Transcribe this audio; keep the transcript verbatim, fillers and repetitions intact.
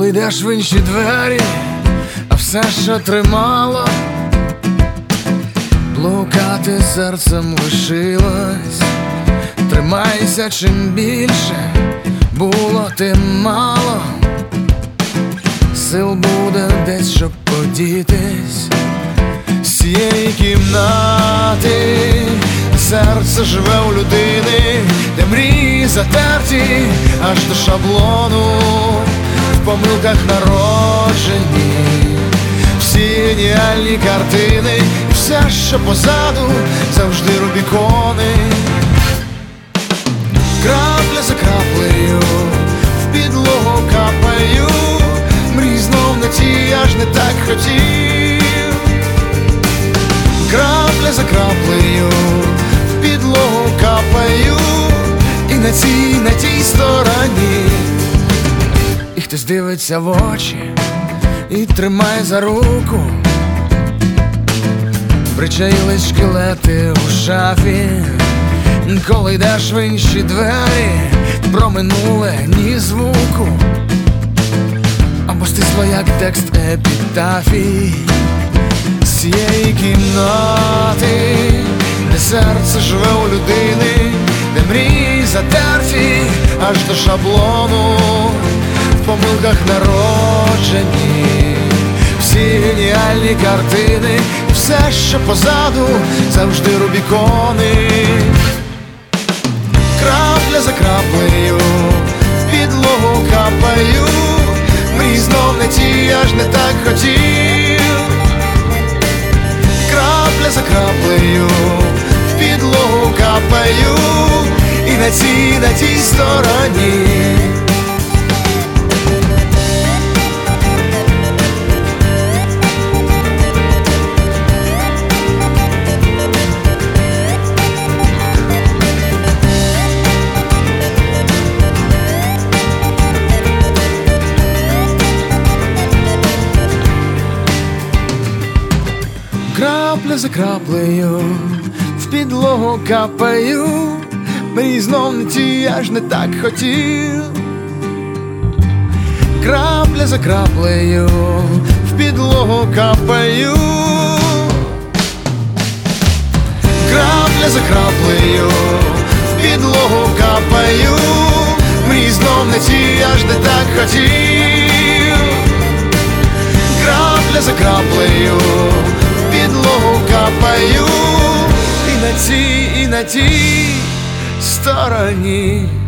Коли йдеш в інші двері, а все, що тримало, блукати серцем лишилось. Тримайся, чим більше було, тим мало. Сил буде десь, щоб подітись з цієї кімнати. Серце живе у людини, де мрії затерті аж до шаблону. В помилках народжені всі геніальні картини, і все, що позаду, завжди рубікони. Крапля за краплею в підлогу капаю, мрій знов на ті, я ж не так хотів. Крапля за краплею в підлогу капаю, і на цій, на тій стороні. І хтось дивиться в очі і тримає за руку. Причаїлись шкелети у шафі. Коли йдеш в інші двері, про минуле ні звуку, або стисло, як текст епітафій. З цієї кімнати, де серце живе у людини, де мрії затерті аж до шаблону. В помилках народжені всі геніальні картини, і все, що позаду, завжди рубікони. Крапля за краплею в підлогу капаю, мрій знов не ті, я ж не так хотів. Крапля за краплею в підлогу капаю, і на цій, на тій стороні. Крапля за краплею в підлогу капаю, мрій знов не ті, я ж не так хотів. Крапля за краплею в підлогу капаю, крапля за краплею в підлогу капаю, мрій знов не ті, я ж не так хотів. Крапля за краплею підлогу капаю, і на цій, і на тій стороні.